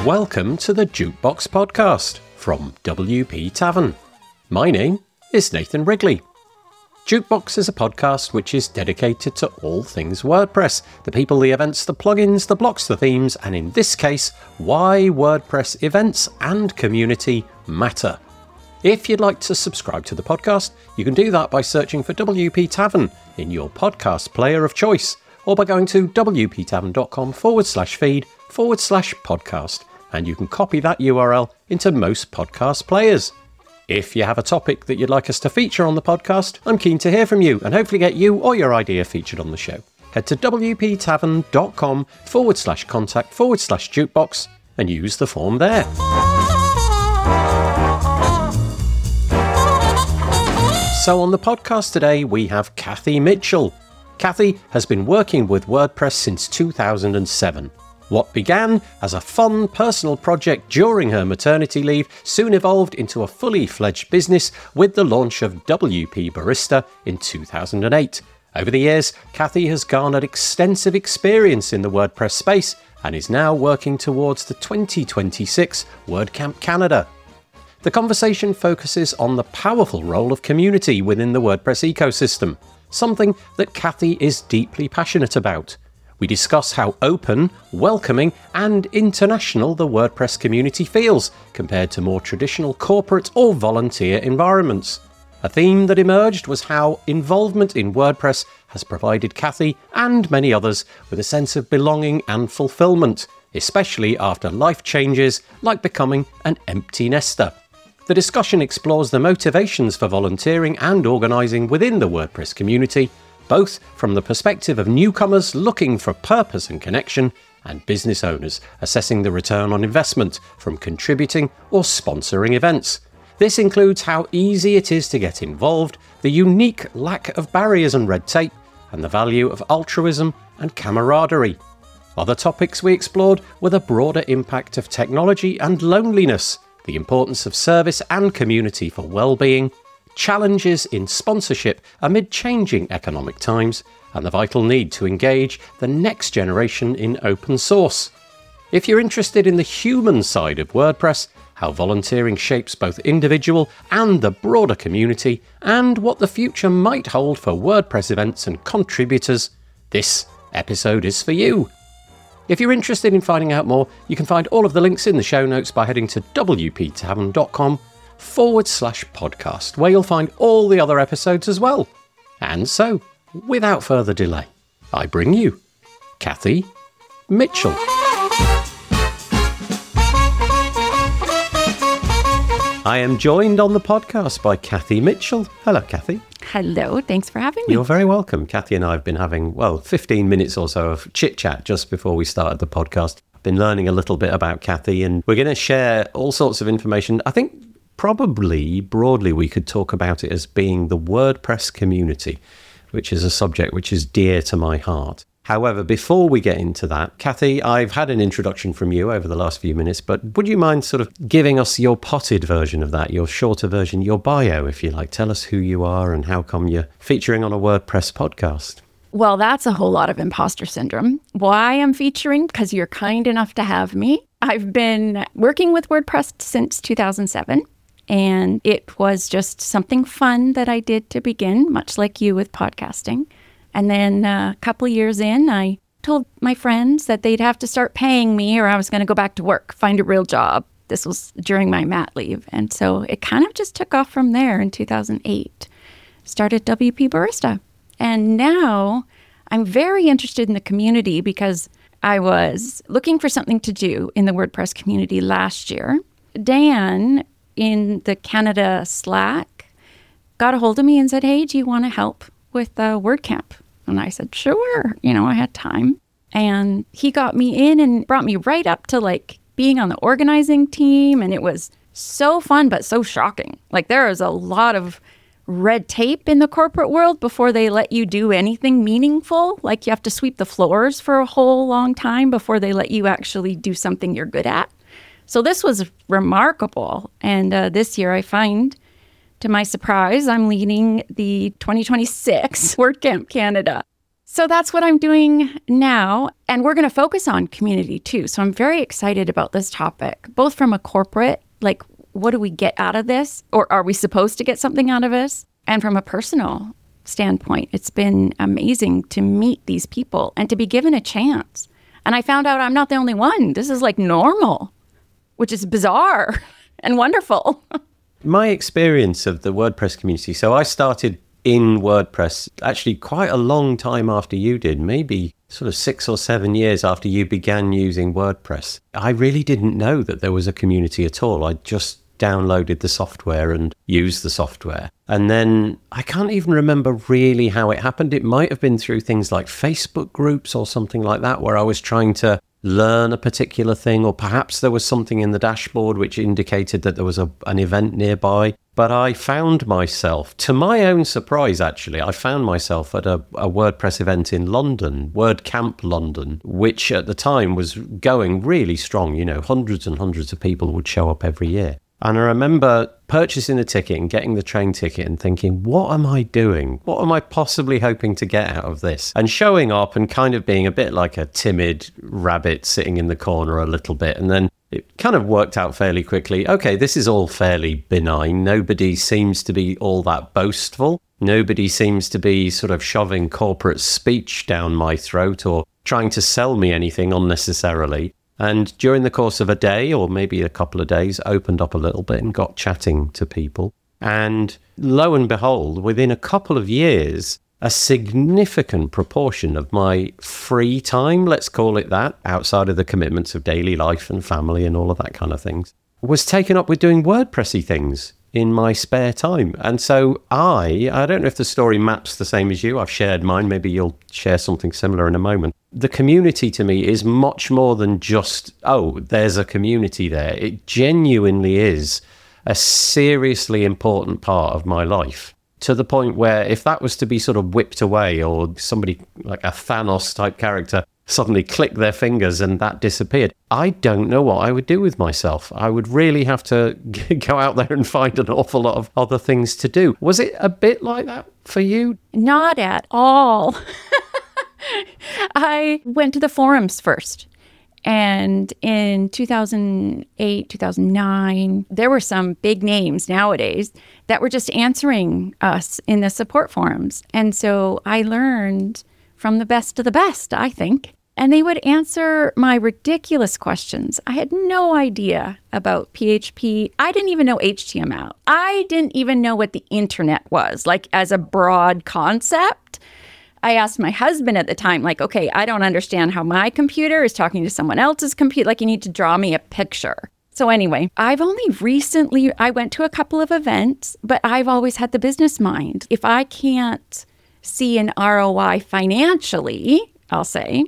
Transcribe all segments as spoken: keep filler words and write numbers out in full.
Welcome to the Jukebox Podcast from W P Tavern. My name is Nathan Wrigley. Jukebox is a podcast which is dedicated to all things WordPress, the people, the events, the plugins, the blocks, the themes, and in this case, why WordPress events and community matter. If you'd like to subscribe to the podcast, you can do that by searching for W P Tavern in your podcast player of choice, or by going to wptavern.com forward slash feed forward slash podcast, and you can copy that U R L into most podcast players. If you have a topic that you'd like us to feature on the podcast, I'm keen to hear from you and hopefully get you or your idea featured on the show. Head to wptavern.com forward slash contact forward slash jukebox and use the form there. So on the podcast today, we have Kathy Mitchell. Kathy has been working with WordPress since two thousand seven. What began as a fun personal project during her maternity leave soon evolved into a fully fledged business with the launch of W P Barista in two thousand eight. Over the years, Kathy has garnered extensive experience in the WordPress space and is now working towards the twenty twenty-six WordCamp Canada. The conversation focuses on the powerful role of community within the WordPress ecosystem, something that Kathy is deeply passionate about. We discuss how open, welcoming, and international the WordPress community feels compared to more traditional corporate or volunteer environments. A theme that emerged was how involvement in WordPress has provided Kathy and many others with a sense of belonging and fulfillment, especially after life changes like becoming an empty nester. The discussion explores the motivations for volunteering and organising within the WordPress community, both from the perspective of newcomers looking for purpose and connection, and business owners assessing the return on investment from contributing or sponsoring events. This includes how easy it is to get involved, the unique lack of barriers and red tape, and the value of altruism and camaraderie. Other topics we explored were the broader impact of technology and loneliness, the importance of service and community for well-being, challenges in sponsorship amid changing economic times, and the vital need to engage the next generation in open source. If you're interested in the human side of WordPress, how volunteering shapes both individual and the broader community, and what the future might hold for WordPress events and contributors, this episode is for you. If you're interested in finding out more, you can find all of the links in the show notes by heading to wptavern.com forward slash podcast, where you'll find all the other episodes as well. And so, without further delay, I bring you Kathy Mitchell. I am joined on the podcast by Kathy Mitchell. Hello, Kathy. Hello, thanks for having me. You're very welcome. Kathy and I have been having, well, fifteen minutes or so of chit-chat just before we started the podcast. Been learning a little bit about Kathy, and we're going to share all sorts of information. I think probably broadly we could talk about it as being the WordPress community, which is a subject which is dear to my heart. However, before we get into that, Kathy, I've had an introduction from you over the last few minutes, but would you mind sort of giving us your potted version of that, your shorter version, your bio, if you like? Tell us who you are and how come you're featuring on a WordPress podcast. Well, that's a whole lot of imposter syndrome. Why I'm featuring? Because you're kind enough to have me. I've been working with WordPress since two thousand seven. And it was just something fun that I did to begin, much like you with podcasting. And then uh, a couple of years in, I told my friends that they'd have to start paying me or I was going to go back to work, find a real job. This was during my mat leave. And so it kind of just took off from there in two thousand eight. Started W P Barista. And now I'm very interested in the community because I was looking for something to do in the WordPress community last year. Dan in the Canada Slack got a hold of me and said, hey, do you want to help with uh, WordCamp? And I said, sure. You know, I had time. And he got me in and brought me right up to like being on the organizing team. And it was so fun, but so shocking. Like there is a lot of red tape in the corporate world before they let you do anything meaningful. Like you have to sweep the floors for a whole long time before they let you actually do something you're good at. So this was remarkable. And uh, this year I find, to my surprise, I'm leading the twenty twenty-six WordCamp Canada. So that's what I'm doing now. And we're going to focus on community too. So I'm very excited about this topic, both from a corporate, like, what do we get out of this? Or are we supposed to get something out of this? And from a personal standpoint, it's been amazing to meet these people and to be given a chance. And I found out I'm not the only one. This is like normal, which is bizarre and wonderful. My experience of the WordPress community, so I started in WordPress actually quite a long time after you did, maybe sort of six or seven years after you began using WordPress. I really didn't know that there was a community at all. I just downloaded the software and used the software. And then I can't even remember really how it happened. It might have been through things like Facebook groups or something like that, where I was trying to learn a particular thing, or perhaps there was something in the dashboard which indicated that there was a, an event nearby. But I found myself, to my own surprise actually, I found myself at a, a WordPress event in London, WordCamp London, which at the time was going really strong. You know, hundreds and hundreds of people would show up every year. And I remember purchasing the ticket and getting the train ticket and thinking, what am I doing? What am I possibly hoping to get out of this? And showing up and kind of being a bit like a timid rabbit sitting in the corner a little bit. And then it kind of worked out fairly quickly. Okay, this is all fairly benign. Nobody seems to be all that boastful. Nobody seems to be sort of shoving corporate speech down my throat or trying to sell me anything unnecessarily. And during the course of a day, or maybe a couple of days, opened up a little bit and got chatting to people. And lo and behold, within a couple of years, a significant proportion of my free time, let's call it that, outside of the commitments of daily life and family and all of that kind of things, was taken up with doing WordPressy things in my spare time. And so I, I don't know if the story maps the same as you. I've shared mine. Maybe you'll share something similar in a moment. The community to me is much more than just, oh, there's a community there. It genuinely is a seriously important part of my life, to the point where if that was to be sort of whipped away, or somebody like a Thanos type character suddenly click their fingers and that disappeared, I don't know what I would do with myself. I would really have to go out there and find an awful lot of other things to do. Was it a bit like that for you? Not at all. I went to the forums first. And in two thousand eight, two thousand nine, there were some big names nowadays that were just answering us in the support forums. And so I learned from the best of the best, I think. And they would answer my ridiculous questions. I had no idea about P H P. I didn't even know H T M L. I didn't even know what the internet was, like as a broad concept. I asked my husband at the time, like, okay, I don't understand how my computer is talking to someone else's computer. Like, you need to draw me a picture. So anyway, I've only recently, I went to a couple of events, but I've always had the business mind. If I can't see an R O I financially, I'll say,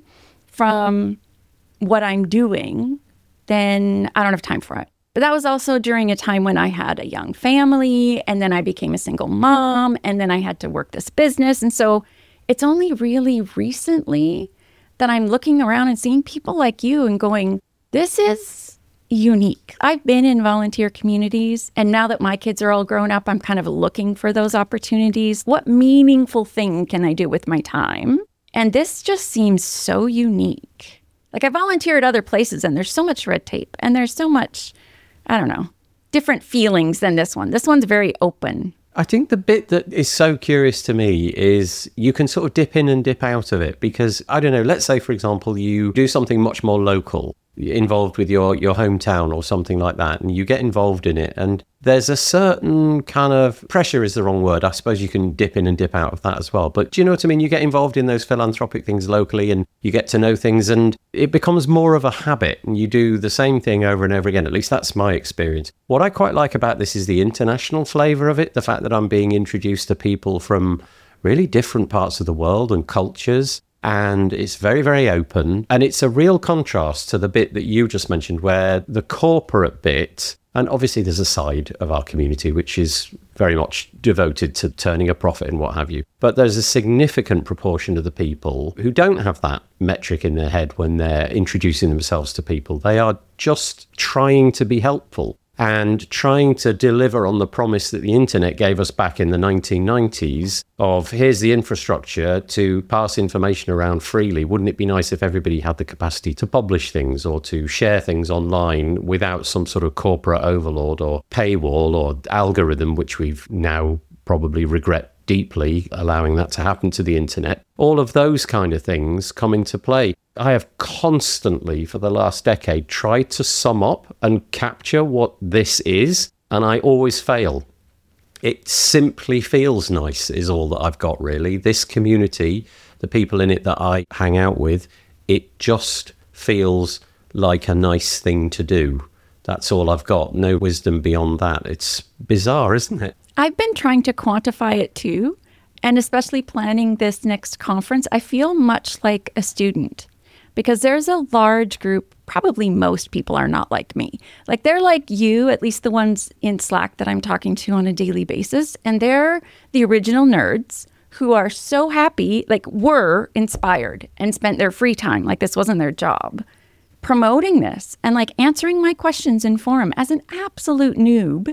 from what I'm doing, then I don't have time for it. But that was also during a time when I had a young family, and then I became a single mom, and then I had to work this business. And so it's only really recently that I'm looking around and seeing people like you and going, this is unique. I've been in volunteer communities, and now that my kids are all grown up, I'm kind of looking for those opportunities. What meaningful thing can I do with my time? And this just seems so unique. Like, I volunteer at other places, and there's so much red tape, and there's so much, I don't know, different feelings than this one. This one's very open. I think the bit that is so curious to me is you can sort of dip in and dip out of it, because, I don't know, let's say, for example, you do something much more local, involved with your, your hometown or something like that, and you get involved in it, and there's a certain kind of pressure is the wrong word. I suppose you can dip in and dip out of that as well. But do you know what I mean? You get involved in those philanthropic things locally, and you get to know things, and it becomes more of a habit, and you do the same thing over and over again. At least that's my experience. What I quite like about this is the international flavour of it, the fact that I'm being introduced to people from really different parts of the world and cultures. And it's very, very open. And it's a real contrast to the bit that you just mentioned, where the corporate bit, and obviously there's a side of our community which is very much devoted to turning a profit and what have you. But there's a significant proportion of the people who don't have that metric in their head when they're introducing themselves to people. They are just trying to be helpful. and trying to deliver on the promise that the internet gave us back in the nineteen nineties of here's the infrastructure to pass information around freely. Wouldn't it be nice if everybody had the capacity to publish things or to share things online without some sort of corporate overlord or paywall or algorithm, which we've now probably regret deeply allowing that to happen to the internet. All of those kind of things come into play. I have constantly, for the last decade, tried to sum up and capture what this is, and I always fail. It simply feels nice, is all that I've got, really. This community, the people in it that I hang out with, it just feels like a nice thing to do. That's all I've got. No wisdom beyond that. It's bizarre, isn't it? I've been trying to quantify it too, and especially planning this next conference, I feel much like a student. Because there's a large group, probably most people are not like me. Like they're like you, at least the ones in Slack that I'm talking to on a daily basis. And they're the original nerds who are so happy, like were inspired and spent their free time, like this wasn't their job, promoting this and like answering my questions in forum as an absolute noob.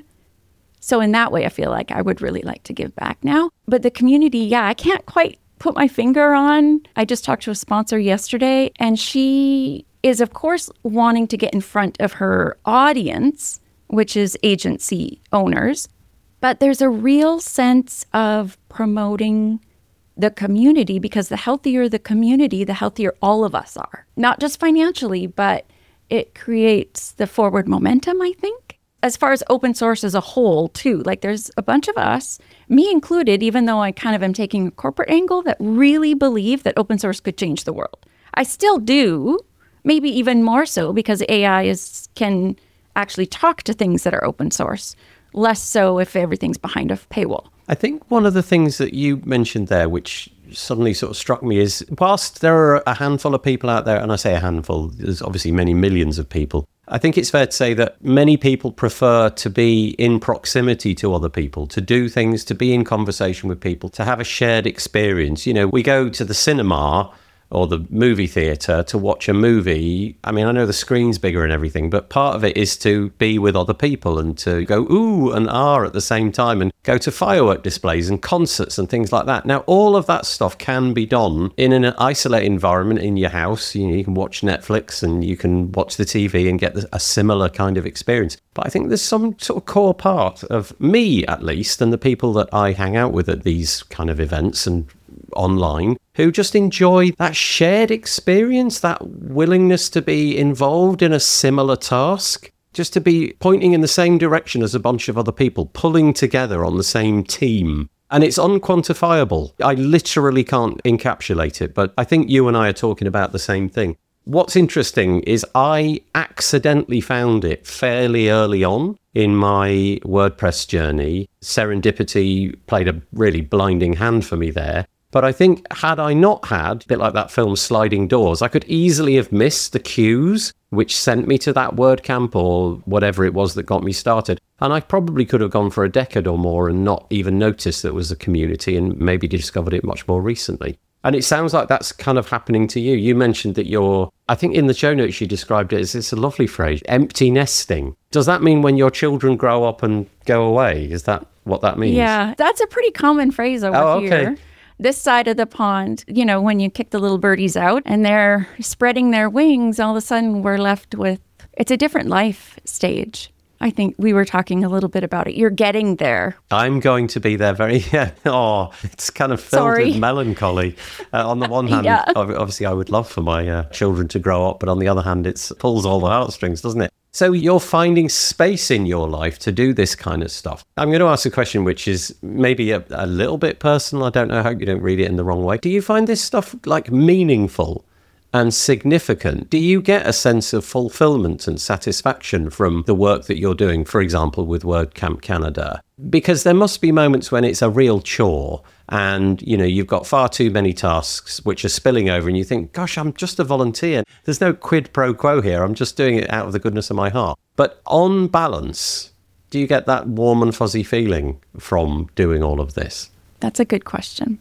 So in that way, I feel like I would really like to give back now. But the community, yeah, I can't quite put my finger on. I just talked to a sponsor yesterday, and she is, of course, wanting to get in front of her audience, which is agency owners. But there's a real sense of promoting the community, because the healthier the community, the healthier all of us are. Not just financially, but it creates the forward momentum, I think. As far as open source as a whole, too, like there's a bunch of us, me included, even though I kind of am taking a corporate angle, that really believe that open source could change the world. I still do, maybe even more so because A I is can actually talk to things that are open source, less so if everything's behind a paywall. I think one of the things that you mentioned there, which suddenly sort of struck me, is whilst there are a handful of people out there, and I say a handful, there's obviously many millions of people, I think it's fair to say that many people prefer to be in proximity to other people, to do things, to be in conversation with people, to have a shared experience. You know, we go to the cinema or the movie theatre to watch a movie. I mean, I know the screen's bigger and everything, but part of it is to be with other people and to go ooh and ah at the same time and go to firework displays and concerts and things like that. Now, all of that stuff can be done in an isolated environment in your house. You know, you can watch Netflix and you can watch the T V and get a similar kind of experience. But I think there's some sort of core part of me, at least, and the people that I hang out with at these kind of events and online, who just enjoy that shared experience, that willingness to be involved in a similar task, just to be pointing in the same direction as a bunch of other people, pulling together on the same team. And it's unquantifiable. I literally can't encapsulate it, but I think you and I are talking about the same thing. What's interesting is I accidentally found it fairly early on in my WordPress journey. Serendipity played a really blinding hand for me there. But I think had I not had, a bit like that film Sliding Doors, I could easily have missed the cues which sent me to that WordCamp or whatever it was that got me started. And I probably could have gone for a decade or more and not even noticed that it was a community and maybe discovered it much more recently. And it sounds like that's kind of happening to you. You mentioned that you're, I think in the show notes you described it as, it's a lovely phrase, empty nesting. Does that mean when your children grow up and go away? Is that what that means? Yeah, that's a pretty common phrase over oh, okay. here. This side of the pond, you know, when you kick the little birdies out and they're spreading their wings, all of a sudden we're left with, it's a different life stage. I think we were talking a little bit about it. You're getting there. I'm going to be there very, yeah. Oh, it's kind of filled Sorry. with melancholy. Uh, on the one hand, Yeah. obviously I would love for my uh, children to grow up, but on the other hand, it pulls all the heartstrings, doesn't it? So you're finding space in your life to do this kind of stuff. I'm going to ask a question which is maybe a, a little bit personal. I don't know. I hope you don't read it in the wrong way. Do you find this stuff like meaningful and significant? Do you get a sense of fulfillment and satisfaction from the work that you're doing, for example, with WordCamp Canada? Because there must be moments when it's a real chore and, you know, you've got far too many tasks which are spilling over and you think, gosh, I'm just a volunteer. There's no quid pro quo here. I'm just doing it out of the goodness of my heart. But on balance, do you get that warm and fuzzy feeling from doing all of this? That's a good question.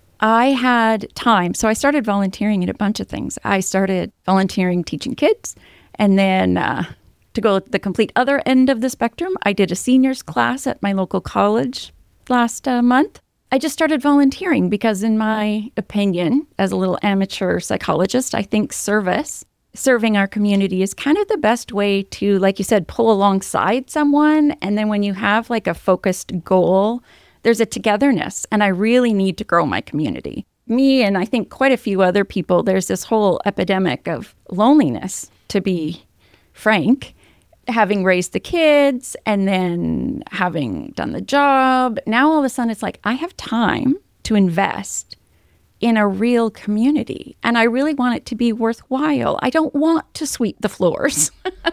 I had time. So I started volunteering in a bunch of things. I started volunteering teaching kids. And then uh, To go the complete other end of the spectrum, I did a seniors class at my local college last uh, month. I just started volunteering because, in my opinion, as a little amateur psychologist, I think service, serving our community is kind of the best way to, like you said, pull alongside someone. And then when you have like a focused goal, there's a togetherness. And I really need to grow my community. Me and I think quite a few other people, there's this whole epidemic of loneliness, to be frank. Having raised the kids and then having done the job, now all of a sudden it's like, I have time to invest in a real community. And I really want it to be worthwhile. I don't want to sweep the floors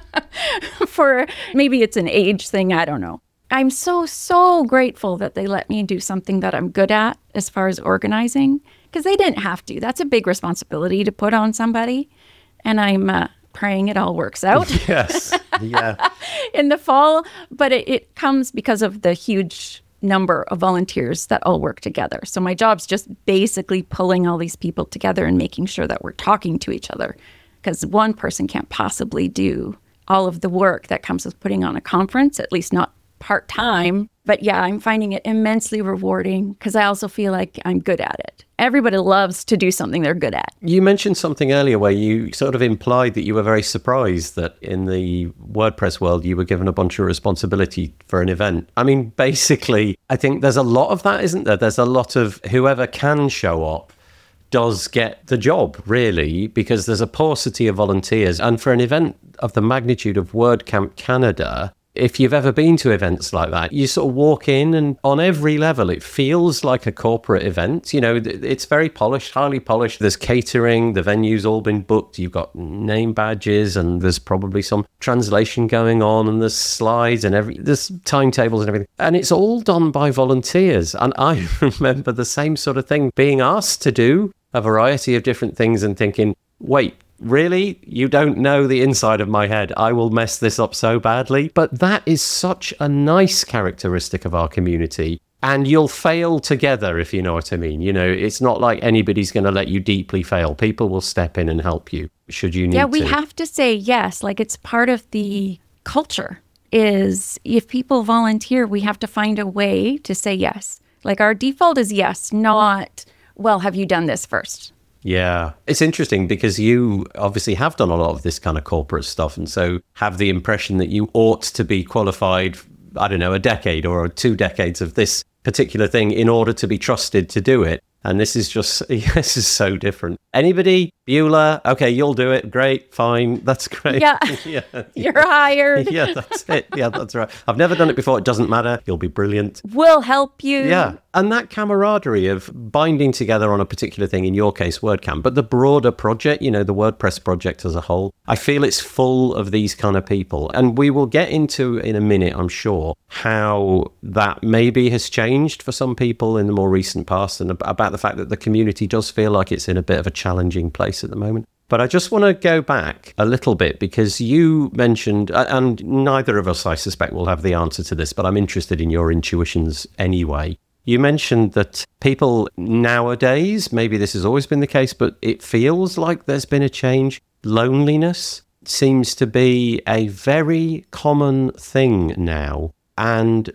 for, maybe it's an age thing, I don't know. I'm so, so grateful that they let me do something that I'm good at as far as organizing, because they didn't have to. That's a big responsibility to put on somebody. And I'm uh, praying it all works out. Yes. Yeah. In the fall. But it, it comes because of the huge number of volunteers that all work together. So my job's just basically pulling all these people together and making sure that we're talking to each other, because one person can't possibly do all of the work that comes with putting on a conference, at least not part-time. But yeah, I'm finding it immensely rewarding because I also feel like I'm good at it. Everybody loves to do something they're good at. You mentioned something earlier where you sort of implied that you were very surprised that in the WordPress world, you were given a bunch of responsibility for an event. I mean, basically, I think there's a lot of that, isn't there? There's a lot of whoever can show up does get the job, really, because there's a paucity of volunteers. And for an event of the magnitude of WordCamp Canada, if you've ever been to events like that, you sort of walk in and on every level, it feels like a corporate event. You know, it's very polished, highly polished. There's catering, the venue's all been booked. You've got name badges and there's probably some translation going on and there's slides and every, there's timetables and everything. And it's all done by volunteers. And I remember the same sort of thing, being asked to do a variety of different things and thinking, wait, really? You don't know the inside of my head. I will mess this up so badly. But that is such a nice characteristic of our community. And you'll fail together, if you know what I mean. You know, it's not like anybody's going to let you deeply fail. People will step in and help you, should you need to. Yeah, we to. have to say yes. Like, it's part of the culture is if people volunteer, we have to find a way to say yes. Like, our default is yes, not, well, have you done this first? Yeah, it's interesting because you obviously have done a lot of this kind of corporate stuff and so have the impression that you ought to be qualified, I don't know, a decade or two decades of this particular thing in order to be trusted to do it. And this is just, this is so different. Anybody? Beulah? Okay, you'll do it. Great, fine. That's great. Yeah, yeah. You're hired. Yeah, that's it. Yeah, that's right. I've never done it before. It doesn't matter. You'll be brilliant. We'll help you. Yeah. And that camaraderie of binding together on a particular thing, in your case, WordCamp, but the broader project, you know, the WordPress project as a whole, I feel it's full of these kind of people. And we will get into in a minute, I'm sure, how that maybe has changed for some people in the more recent past and about the fact that the community does feel like it's in a bit of a challenging place at the moment. But I just want to go back a little bit because you mentioned, and neither of us, I suspect, will have the answer to this, but I'm interested in your intuitions anyway. You mentioned that people nowadays, maybe this has always been the case, but it feels like there's been a change. Loneliness seems to be a very common thing now. And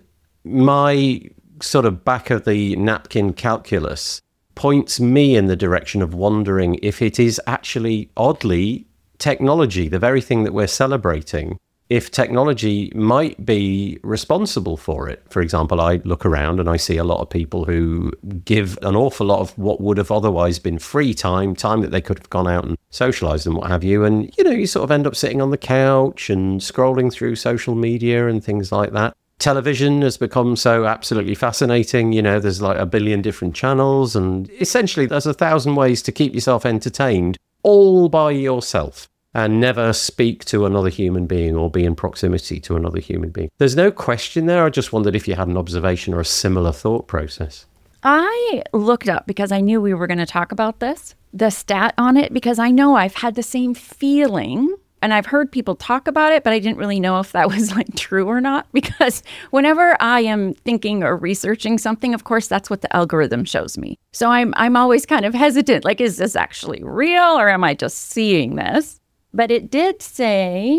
my sort of back of the napkin calculus points me in the direction of wondering if it is actually, oddly, technology, the very thing that we're celebrating, if technology might be responsible for it. For example, I look around and I see a lot of people who give an awful lot of what would have otherwise been free time, time that they could have gone out and socialized and what have you. And, you know, you sort of end up sitting on the couch and scrolling through social media and things like that. Television has become so absolutely fascinating. You know, there's like a billion different channels and essentially there's a thousand ways to keep yourself entertained all by yourself and never speak to another human being or be in proximity to another human being. There's no question there. I just wondered if you had an observation or a similar thought process. I looked up because I knew we were going to talk about this, the stat on it, because I know I've had the same feeling. And I've heard people talk about it, but I didn't really know if that was like true or not, because whenever I am thinking or researching something, of course, that's what the algorithm shows me. So I'm I'm always kind of hesitant, like, is this actually real or am I just seeing this? But it did say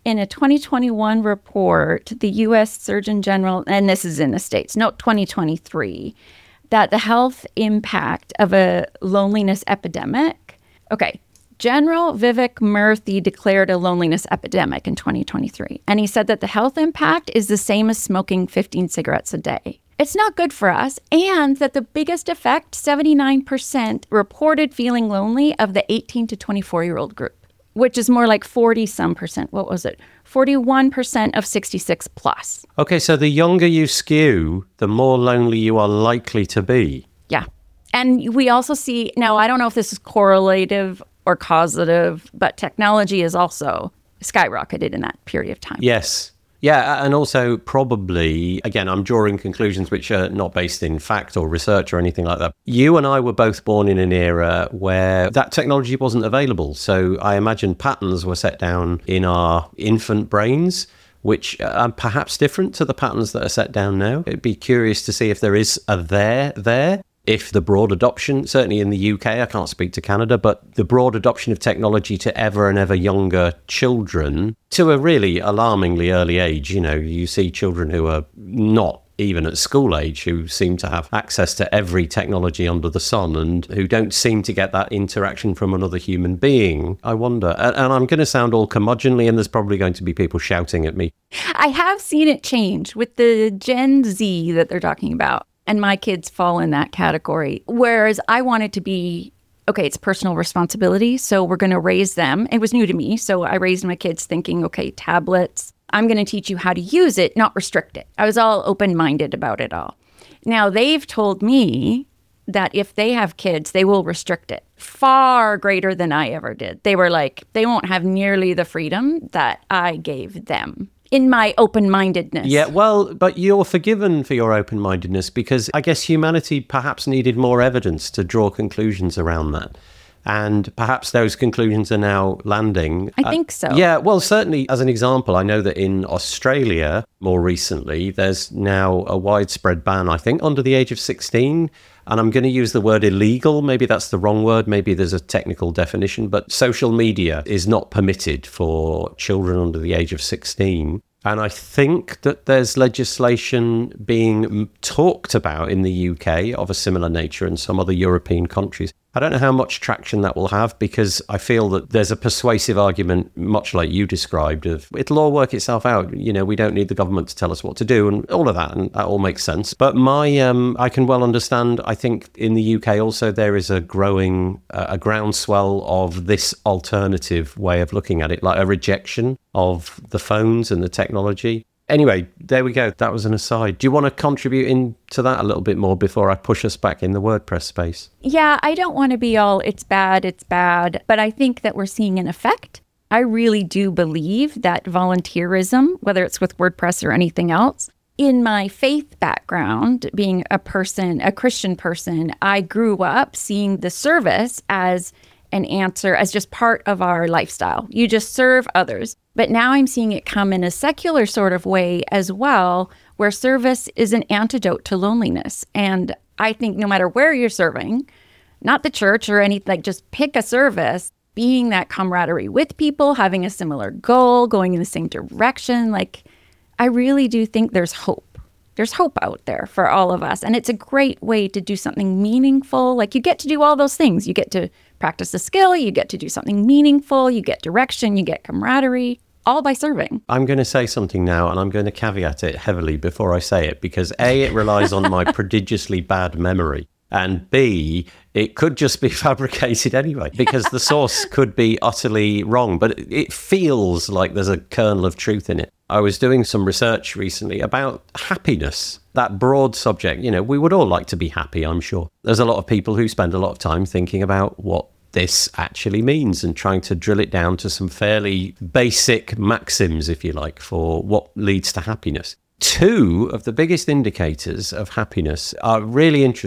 In a twenty twenty-one report, the U S Surgeon General, and this is in the States, note twenty twenty-three, that the health impact of a loneliness epidemic. Okay, General Vivek Murthy declared a loneliness epidemic in twenty twenty-three, and he said that the health impact is the same as smoking fifteen cigarettes a day. It's not good for us, and that the biggest effect, seventy-nine percent reported feeling lonely of the eighteen to twenty-four-year-old group, which is more like forty-some percent. What was it? forty-one percent of sixty-six plus. Okay, so the younger you skew, the more lonely you are likely to be. Yeah. And we also see, now I don't know if this is correlative or causative, but technology is also skyrocketed in that period of time. Yes. Yeah, and also probably, again, I'm drawing conclusions which are not based in fact or research or anything like that. You and I were both born in an era where that technology wasn't available. So I imagine patterns were set down in our infant brains, which are perhaps different to the patterns that are set down now. It'd be curious to see if there is a there there. If the broad adoption, certainly in the U K, I can't speak to Canada, but the broad adoption of technology to ever and ever younger children to a really alarmingly early age, you know, you see children who are not even at school age who seem to have access to every technology under the sun and who don't seem to get that interaction from another human being. I wonder, and, and I'm going to sound all curmudgeonly, and there's probably going to be people shouting at me. I have seen it change with the Gen Z that they're talking about. And my kids fall in that category. Whereas I wanted to be, okay, it's personal responsibility. So we're going to raise them. It was new to me. So I raised my kids thinking, okay, tablets, I'm going to teach you how to use it, not restrict it. I was all open-minded about it all. Now they've told me that if they have kids, they will restrict it far greater than I ever did. They were like, they won't have nearly the freedom that I gave them. In my open-mindedness. Yeah, well, but you're forgiven for your open-mindedness because I guess humanity perhaps needed more evidence to draw conclusions around that. And perhaps those conclusions are now landing. I think so. Uh, yeah, well, certainly as an example, I know that in Australia, more recently, there's now a widespread ban, I think, under the age of sixteen. And I'm going to use the word illegal. Maybe that's the wrong word. Maybe there's a technical definition. But social media is not permitted for children under the age of sixteen. And I think that there's legislation being talked about in the U K of a similar nature and some other European countries. I don't know how much traction that will have because I feel that there's a persuasive argument, much like you described, of it'll all work itself out. You know, we don't need the government to tell us what to do and all of that. And that all makes sense. But my, um, I can well understand, I think in the U K also there is a growing, uh, a groundswell of this alternative way of looking at it, like a rejection of the phones and the technology. Anyway, there we go. That was an aside. Do you want to contribute into that a little bit more before I push us back in the WordPress space? Yeah, I don't want to be all, it's bad, it's bad, but I think that we're seeing an effect. I really do believe that volunteerism, whether it's with WordPress or anything else, in my faith background, being a person, a Christian person, I grew up seeing the service as an answer, as just part of our lifestyle. You just serve others. But now I'm seeing it come in a secular sort of way as well, where service is an antidote to loneliness. And I think no matter where you're serving, not the church or anything, like just pick a service, being that camaraderie with people, having a similar goal, going in the same direction. Like, I really do think there's hope. There's hope out there for all of us. And it's a great way to do something meaningful. Like, you get to do all those things. You get to practice a skill, you get to do something meaningful, you get direction, you get camaraderie, all by serving. I'm going to say something now, and I'm going to caveat it heavily before I say it, because A, it relies on my prodigiously bad memory, and B, it could just be fabricated anyway, because the source could be utterly wrong, but it feels like there's a kernel of truth in it. I was doing some research recently about happiness, that broad subject. You know, we would all like to be happy, I'm sure. There's a lot of people who spend a lot of time thinking about what this actually means and trying to drill it down to some fairly basic maxims, if you like, for what leads to happiness. Two of the biggest indicators of happiness are really interesting.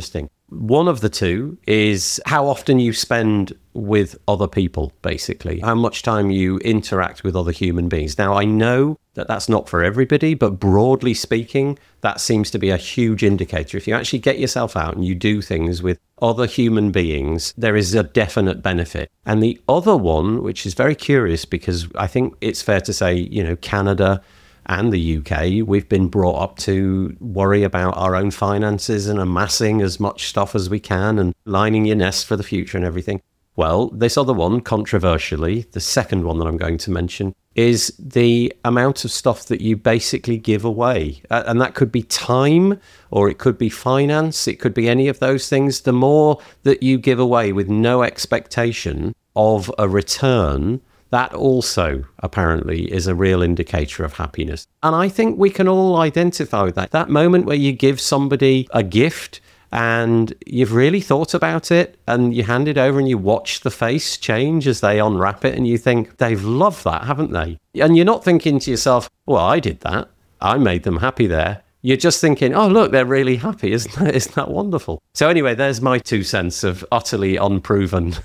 One of the two is how often you spend with other people, basically, how much time you interact with other human beings. Now, I know that that's not for everybody, but broadly speaking, that seems to be a huge indicator. If you actually get yourself out and you do things with other human beings, there is a definite benefit. And the other one, which is very curious, because I think it's fair to say, you know, Canada and the U K, we've been brought up to worry about our own finances and amassing as much stuff as we can and lining your nest for the future and everything. Well, this other one, controversially, the second one that I'm going to mention, is the amount of stuff that you basically give away. Uh, and that could be time, or it could be finance, it could be any of those things. The more that you give away with no expectation of a return, that also apparently is a real indicator of happiness. And I think we can all identify with that. That moment where you give somebody a gift and you've really thought about it and you hand it over and you watch the face change as they unwrap it and you think, they've loved that, haven't they? And you're not thinking to yourself, well, I did that. I made them happy there. You're just thinking, oh, look, they're really happy. Isn't that, isn't that wonderful? So anyway, there's my two cents of utterly unproven.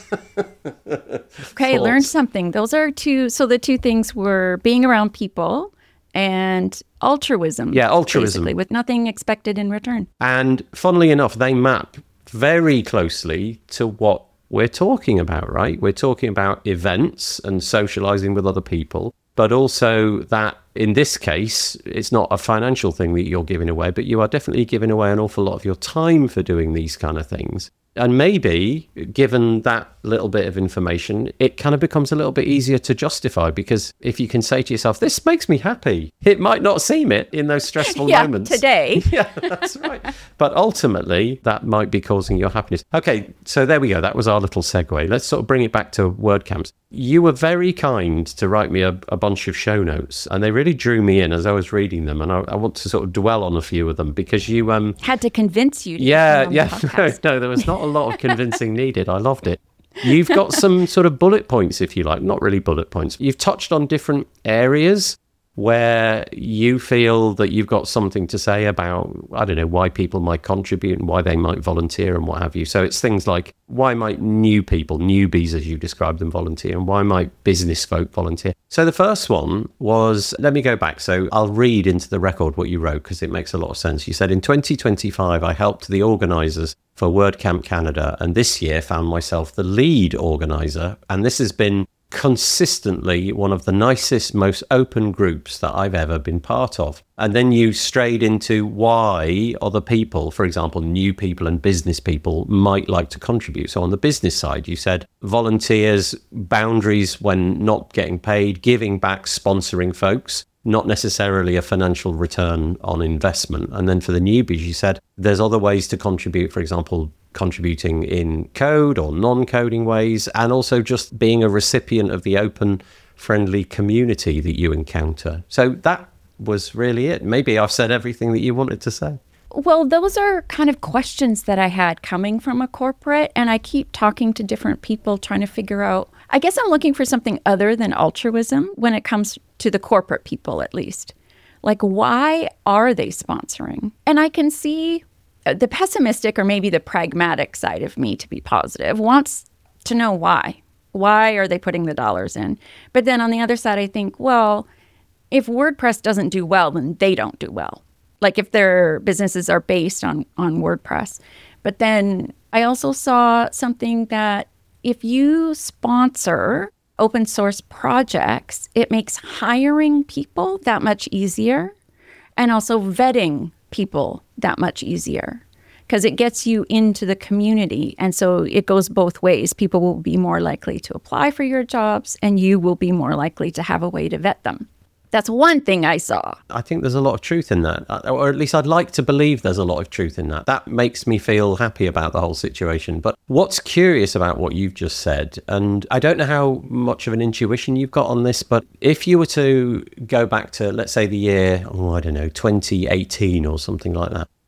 Okay, learn something. Those are two. So the two things were being around people and altruism. Yeah, altruism. Basically, with nothing expected in return. And funnily enough, they map very closely to what we're talking about, right? We're talking about events and socializing with other people, but also that in this case, it's not a financial thing that you're giving away, but you are definitely giving away an awful lot of your time for doing these kind of things. And maybe, given that little bit of information, it kind of becomes a little bit easier to justify, because if you can say to yourself, this makes me happy, it might not seem it in those stressful yeah, moments. Today. Yeah, that's right. But ultimately, that might be causing your happiness. Okay, so there we go. That was our little segue. Let's sort of bring it back to WordCamps. You were very kind to write me a, a bunch of show notes, and they really drew me in as I was reading them. And I, I want to sort of dwell on a few of them because you... um had to convince you to Yeah, yeah. No, no, there was not a lot of convincing needed. I loved it. You've got some sort of bullet points, if you like. Not really bullet points. You've touched on different areas where you feel that you've got something to say about, I don't know, why people might contribute and why they might volunteer and what have you. So it's things like, why might new people, newbies as you describe them, volunteer, and why might business folk volunteer? So the first one was, let me go back. So I'll read into the record what you wrote because it makes a lot of sense. You said, in twenty twenty-five, I helped the organisers for WordCamp Canada, and this year found myself the lead organiser. And this has been consistently one of the nicest, most open groups that I've ever been part of. And then you strayed into why other people, for example, new people and business people, might like to contribute. So on the business side, you said volunteers, boundaries when not getting paid, giving back, sponsoring folks, not necessarily a financial return on investment. And then for the newbies, you said there's other ways to contribute, for example, contributing in code or non-coding ways, and also just being a recipient of the open, friendly community that you encounter. So that was really it. Maybe I've said everything that you wanted to say. Well, those are kind of questions that I had coming from a corporate, and I keep talking to different people trying to figure out, I guess I'm looking for something other than altruism when it comes to the corporate people, at least. Like, why are they sponsoring? And I can see the pessimistic or maybe the pragmatic side of me, to be positive, wants to know why. Why are they putting the dollars in? But then on the other side, I think, well, if WordPress doesn't do well, then they don't do well. Like if their businesses are based on, on WordPress. But then I also saw something that if you sponsor open source projects, it makes hiring people that much easier, and also vetting people that much easier, because it gets you into the community. And so it goes both ways. People will be more likely to apply for your jobs, and you will be more likely to have a way to vet them. That's one thing I saw. I think there's a lot of truth in that, or at least I'd like to believe there's a lot of truth in that. That makes me feel happy about the whole situation. But what's curious about what you've just said, and I don't know how much of an intuition you've got on this, but if you were to go back to, let's say, the year, oh, I don't know, twenty eighteen or something like that,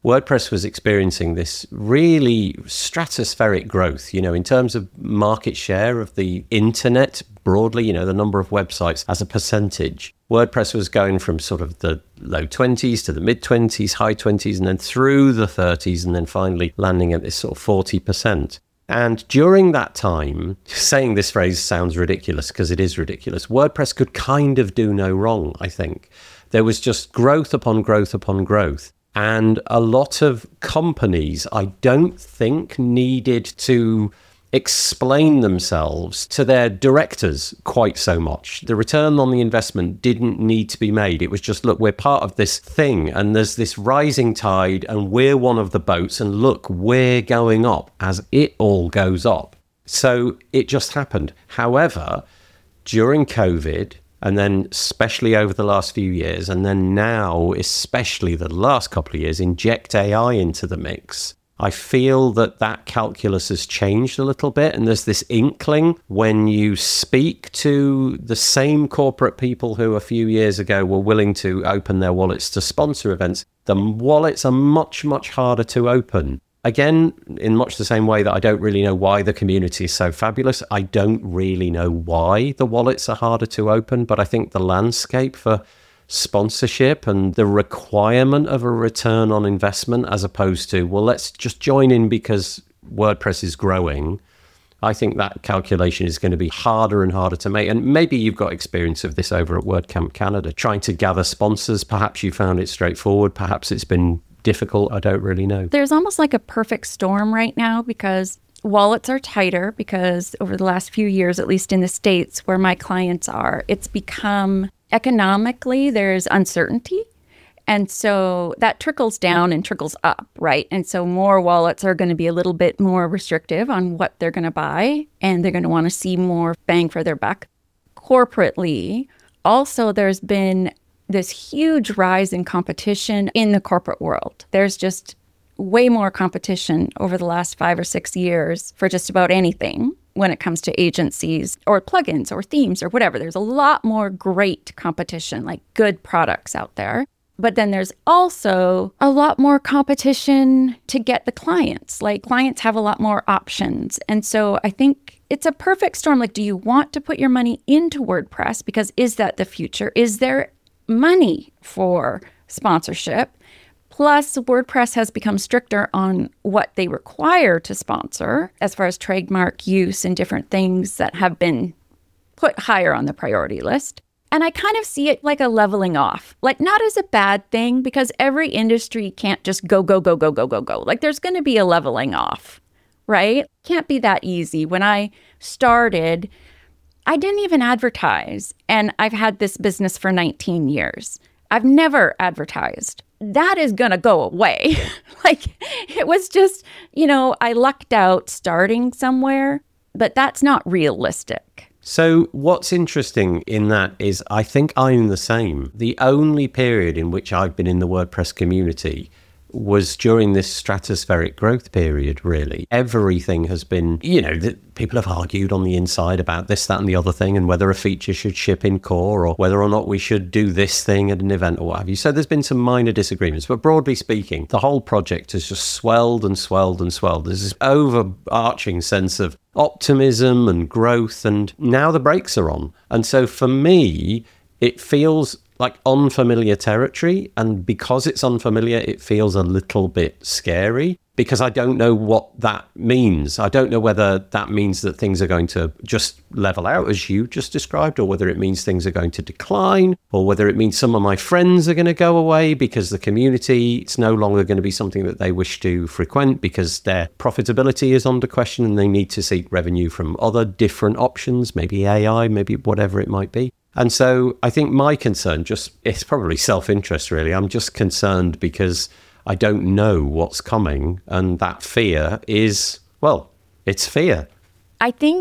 WordPress was experiencing this really stratospheric growth, you know, in terms of market share of the internet broadly, you know, the number of websites as a percentage. WordPress was going from sort of the low twenties to the mid twenties, high twenties, and then through the thirties, and then finally landing at this sort of forty percent. And during that time, saying this phrase sounds ridiculous because it is ridiculous, WordPress could kind of do no wrong, I think. There was just growth upon growth upon growth. And a lot of companies, I don't think, needed to explain themselves to their directors quite so much. The return on the investment didn't need to be made. It was just, look, we're part of this thing and there's this rising tide and we're one of the boats and look, we're going up as it all goes up. So it just happened. However, during COVID, and then especially over the last few years, and then now, especially the last couple of years, inject A I into the mix, I feel that that calculus has changed a little bit. And there's this inkling when you speak to the same corporate people who a few years ago were willing to open their wallets to sponsor events, the wallets are much, much harder to open. Again, in much the same way that I don't really know why the community is so fabulous, I don't really know why the wallets are harder to open, but I think the landscape for sponsorship and the requirement of a return on investment as opposed to, well, let's just join in because WordPress is growing, I think that calculation is going to be harder and harder to make. And maybe you've got experience of this over at WordCamp Canada, trying to gather sponsors. Perhaps you found it straightforward. Perhaps it's been difficult. I don't really know. There's almost like a perfect storm right now because wallets are tighter because over the last few years, at least in the States where my clients are, it's become economically, there's uncertainty. And so that trickles down and trickles up, right? And so more wallets are going to be a little bit more restrictive on what they're going to buy, and they're going to want to see more bang for their buck. Corporately, also, there's been this huge rise in competition in the corporate world. There's just way more competition over the last five or six years for just about anything when it comes to agencies or plugins or themes or whatever. There's a lot more great competition, like good products out there. But then there's also a lot more competition to get the clients. Like clients have a lot more options. And so I think it's a perfect storm. Like, do you want to put your money into WordPress? Because is that the future? Is there money for sponsorship? Plus, WordPress has become stricter on what they require to sponsor as far as trademark use and different things that have been put higher on the priority list. And I kind of see it like a leveling off, like not as a bad thing because every industry can't just go, go, go, go, go, go, go. Like there's going to be a leveling off, right? Can't be that easy. When I started, I didn't even advertise. And I've had this business for nineteen years. I've never advertised. That is going to go away. Like it was just, you know, I lucked out starting somewhere, but that's not realistic. So what's interesting in that is I think I'm the same. The only period in which I've been in the WordPress community was during this stratospheric growth period, really. Everything has been, you know, the, people have argued on the inside about this, that, and the other thing, and whether a feature should ship in core or whether or not we should do this thing at an event or what have you. So there's been some minor disagreements, but broadly speaking, the whole project has just swelled and swelled and swelled. There's this overarching sense of optimism and growth, and now the brakes are on. And so for me, it feels like unfamiliar territory, and because it's unfamiliar, it feels a little bit scary because I don't know what that means. I don't know whether that means that things are going to just level out as you just described, or whether it means things are going to decline, or whether it means some of my friends are going to go away because the community, it's no longer going to be something that they wish to frequent because their profitability is under question and they need to seek revenue from other different options, maybe A I, maybe whatever it might be. And so I think my concern just, it's probably self-interest really. I'm just concerned because I don't know what's coming. And that fear is, well, it's fear. I think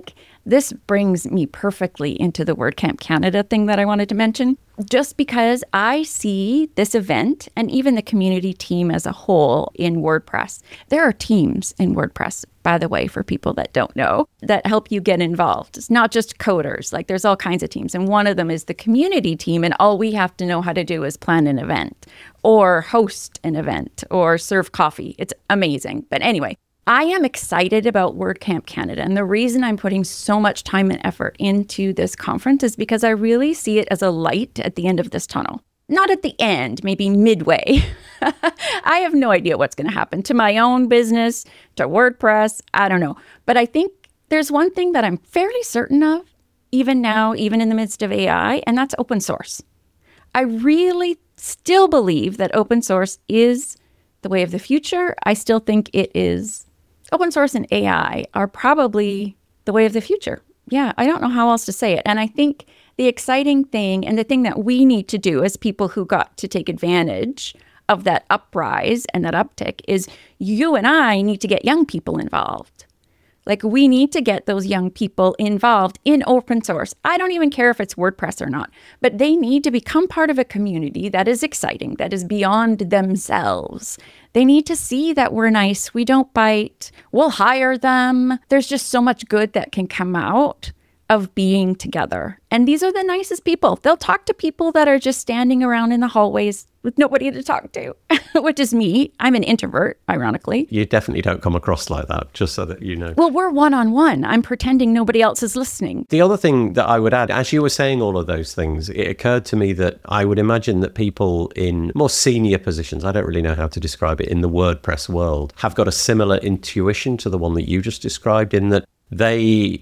This brings me perfectly into the WordCamp Canada thing that I wanted to mention, just because I see this event and even the community team as a whole in WordPress. There are teams in WordPress, by the way, for people that don't know, that help you get involved. It's not just coders, like there's all kinds of teams. And one of them is the community team, and all we have to know how to do is plan an event or host an event or serve coffee. It's amazing. But anyway, I am excited about WordCamp Canada, and the reason I'm putting so much time and effort into this conference is because I really see it as a light at the end of this tunnel. Not at the end, maybe midway. I have no idea what's going to happen to my own business, to WordPress, I don't know. But I think there's one thing that I'm fairly certain of, even now, even in the midst of A I, and that's open source. I really still believe that open source is the way of the future. I still think it is. Open source and A I are probably the way of the future. Yeah, I don't know how else to say it. And I think the exciting thing and the thing that we need to do as people who got to take advantage of that uprise and that uptick is you and I need to get young people involved. Like, we need to get those young people involved in open source. I don't even care if it's WordPress or not, but they need to become part of a community that is exciting, that is beyond themselves. They need to see that we're nice, we don't bite, we'll hire them. There's just so much good that can come out of being together. And these are the nicest people. They'll talk to people that are just standing around in the hallways with nobody to talk to, which is me. I'm an introvert, ironically. You definitely don't come across like that, just so that you know. Well, we're one-on-one. I'm pretending nobody else is listening. The other thing that I would add, as you were saying all of those things, it occurred to me that I would imagine that people in more senior positions, I don't really know how to describe it, in the WordPress world, have got a similar intuition to the one that you just described, in that they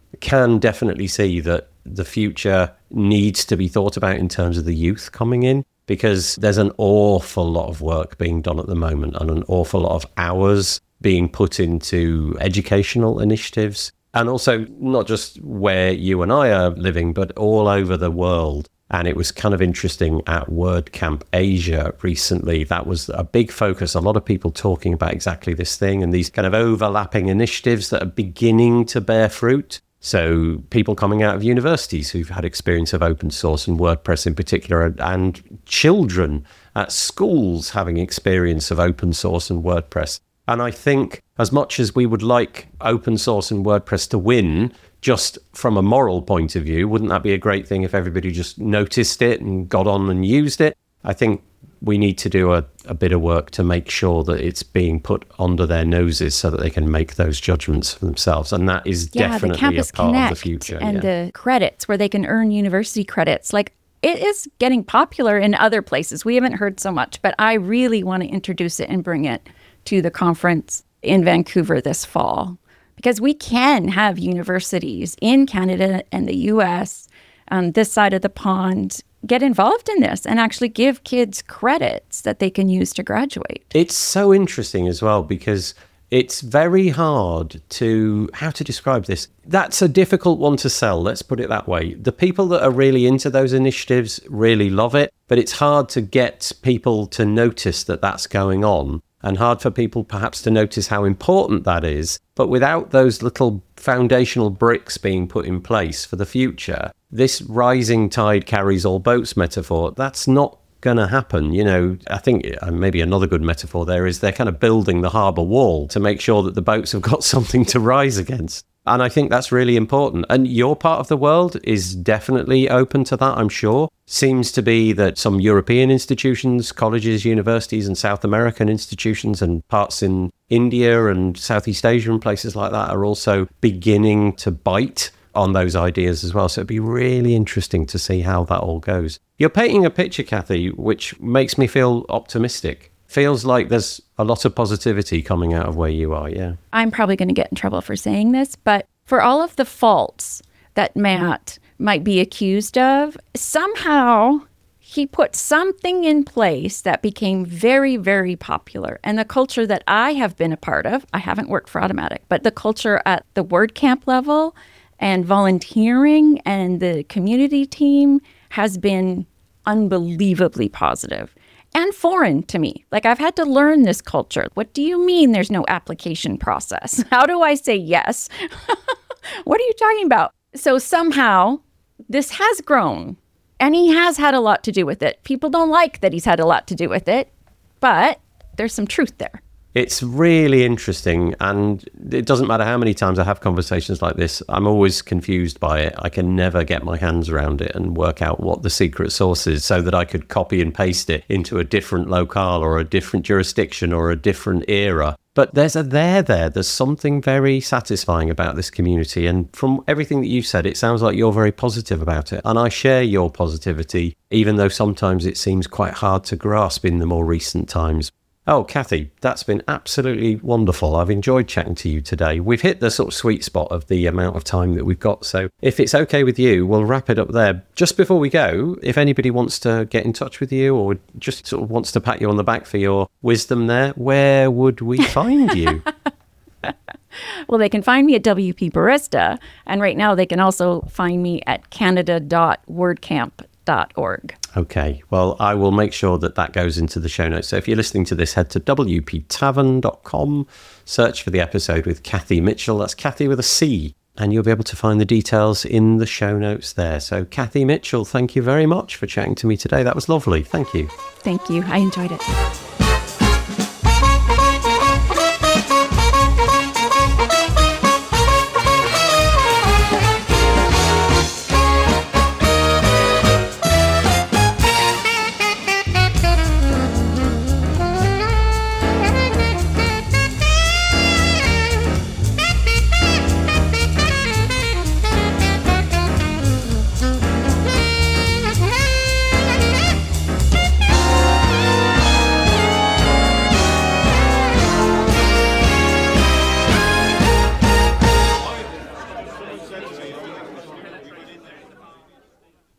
can definitely see that the future needs to be thought about in terms of the youth coming in, because there's an awful lot of work being done at the moment and an awful lot of hours being put into educational initiatives. And also not just where you and I are living, but all over the world. And it was kind of interesting at WordCamp Asia recently. That was a big focus. A lot of people talking about exactly this thing and these kind of overlapping initiatives that are beginning to bear fruit. So people coming out of universities who've had experience of open source and WordPress in particular, and children at schools having experience of open source and WordPress. And I think as much as we would like open source and WordPress to win, just from a moral point of view, wouldn't that be a great thing if everybody just noticed it and got on and used it? I think we need to do a, a bit of work to make sure that it's being put under their noses so that they can make those judgments for themselves. And that is yeah, definitely the Campus a part Connect of the future. And yeah. the credits where they can earn university credits. Like, it is getting popular in other places. We haven't heard so much, but I really want to introduce it and bring it to the conference in Vancouver this fall. Because we can have universities in Canada and the U S on this side of the pond get involved in this and actually give kids credits that they can use to graduate. It's so interesting as well, because it's very hard to, how to describe this? That's a difficult one to sell, let's put it that way. The people that are really into those initiatives really love it, but it's hard to get people to notice that that's going on, and hard for people perhaps to notice how important that is. But without those little foundational bricks being put in place for the future, this rising tide carries all boats metaphor, that's not going to happen. You know, I think uh, maybe another good metaphor there is they're kind of building the harbour wall to make sure that the boats have got something to rise against. And I think that's really important. And your part of the world is definitely open to that, I'm sure. Seems to be that some European institutions, colleges, universities, and South American institutions and parts in India and Southeast Asia and places like that are also beginning to bite on those ideas as well. So it'd be really interesting to see how that all goes. You're painting a picture, Kathy, which makes me feel optimistic. Feels like there's a lot of positivity coming out of where you are, yeah. I'm probably going to get in trouble for saying this, but for all of the faults that Matt might be accused of, somehow he put something in place that became very, very popular. And the culture that I have been a part of, I haven't worked for Automattic, but the culture at the WordCamp level and volunteering and the community team has been unbelievably positive. And foreign to me. Like, I've had to learn this culture. What do you mean there's no application process? How do I say yes? What are you talking about? So somehow this has grown, and he has had a lot to do with it. People don't like that he's had a lot to do with it, but there's some truth there. It's really interesting, and it doesn't matter how many times I have conversations like this, I'm always confused by it. I can never get my hands around it and work out what the secret sauce is so that I could copy and paste it into a different locale or a different jurisdiction or a different era. But there's a there there. There's something very satisfying about this community. And from everything that you've said, it sounds like you're very positive about it. And I share your positivity, even though sometimes it seems quite hard to grasp in the more recent times. Oh, Kathy, that's been absolutely wonderful. I've enjoyed chatting to you today. We've hit the sort of sweet spot of the amount of time that we've got. So if it's okay with you, we'll wrap it up there. Just before we go, if anybody wants to get in touch with you or just sort of wants to pat you on the back for your wisdom there, where would we find you? Well, they can find me at W P Barista. And right now they can also find me at canada dot wordcamp dot org. Okay, well, I will make sure that that goes into the show notes. So if you're listening to this, head to w p tavern dot com, search for the episode with Kathy Mitchell. That's Kathy with a C, and you'll be able to find the details in the show notes there. So Kathy Mitchell, thank you very much for chatting to me today. That was lovely. Thank you. Thank you. I enjoyed it.